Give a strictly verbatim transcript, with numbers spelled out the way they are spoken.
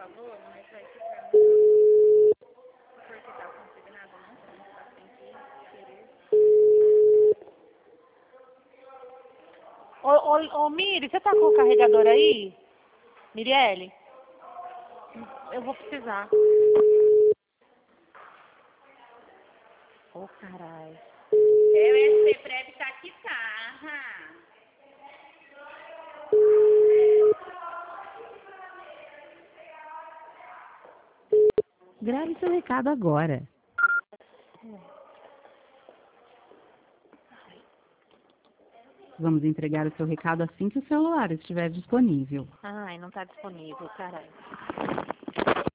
favor, mas vai ficar muito... Porque tá consignado, não conta, tem que querer. Ô, ô, ô Miri, você tá com o carregador aí? Mirielle? Eu vou precisar. Ô, oh, caralho. É, o S P Prev tá que tá. Grave seu recado agora. Vamos entregar o seu recado assim que o celular estiver disponível. Ai, não tá disponível, caralho.